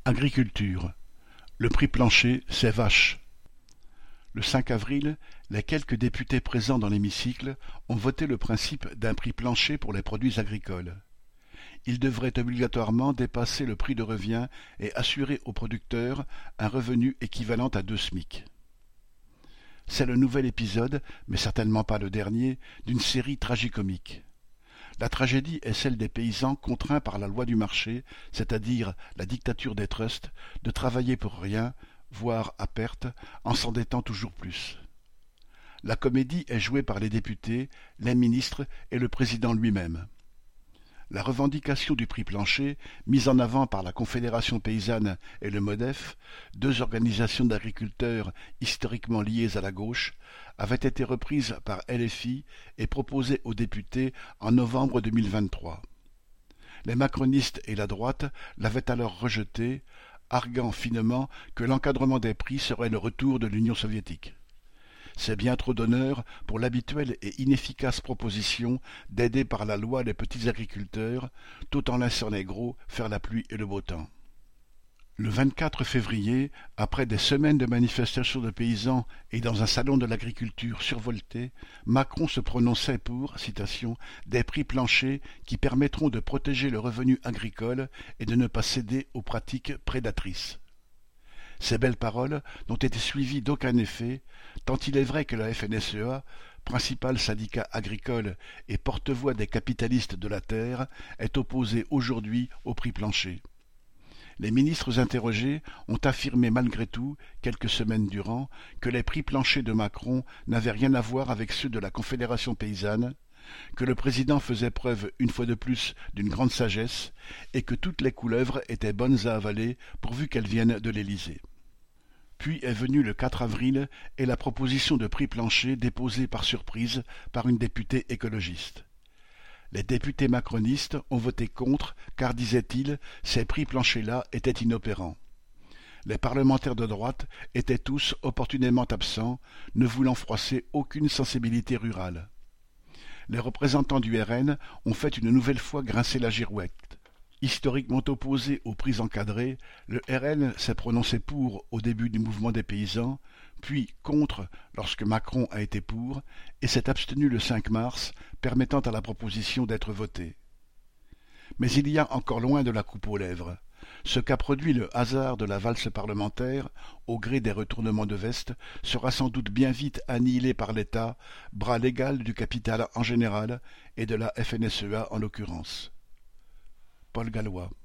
Agriculture. Le prix plancher, c'est vache. Le 5 avril, les quelques députés présents dans l'hémicycle ont voté le principe d'un prix plancher pour les produits agricoles. Il devrait obligatoirement dépasser le prix de revient et assurer aux producteurs un revenu équivalent à 2 SMIC. C'est le nouvel épisode, mais certainement pas le dernier, d'une série tragicomique. La tragédie est celle des paysans contraints par la loi du marché, c'est-à-dire la dictature des trusts, de travailler pour rien, voire à perte, en s'endettant toujours plus. La comédie est jouée par les députés, les ministres et le président lui-même. La revendication du prix plancher, mise en avant par la Confédération paysanne et le MODEF, deux organisations d'agriculteurs historiquement liées à la gauche, avait été reprise par LFI et proposée aux députés en novembre 2023. Les macronistes et la droite l'avaient alors rejetée, arguant finement que l'encadrement des prix serait le retour de l'Union soviétique. C'est bien trop d'honneur pour l'habituelle et inefficace proposition d'aider par la loi les petits agriculteurs, tout en laissant les gros faire la pluie et le beau temps. Le 24 février, après des semaines de manifestations de paysans et dans un salon de l'agriculture survolté, Macron se prononçait pour, citation, « des prix planchers qui permettront de protéger le revenu agricole et de ne pas céder aux pratiques prédatrices ». Ces belles paroles n'ont été suivies d'aucun effet, tant il est vrai que la FNSEA, principal syndicat agricole et porte-voix des capitalistes de la terre, est opposée aujourd'hui au prix plancher. Les ministres interrogés ont affirmé malgré tout, quelques semaines durant, que les prix planchers de Macron n'avaient rien à voir avec ceux de la Confédération paysanne, que le président faisait preuve une fois de plus d'une grande sagesse et que toutes les couleuvres étaient bonnes à avaler pourvu qu'elles viennent de l'Élysée. Puis est venu le 4 avril et la proposition de prix plancher déposée par surprise par une députée écologiste. Les députés macronistes ont voté contre car, disait-il, ces prix planchers-là étaient inopérants. Les parlementaires de droite étaient tous opportunément absents, ne voulant froisser aucune sensibilité rurale. Les représentants du RN ont fait une nouvelle fois grincer la girouette. Historiquement opposé aux prix encadrés, le RN s'est prononcé pour au début du mouvement des paysans, puis contre lorsque Macron a été pour, et s'est abstenu le 5 mars, permettant à la proposition d'être votée. Mais il y a encore loin de la coupe aux lèvres. Ce qu'a produit le hasard de la valse parlementaire, au gré des retournements de veste, sera sans doute bien vite annihilé par l'État, bras légal du capital en général et de la FNSEA en l'occurrence. Paul Gallois.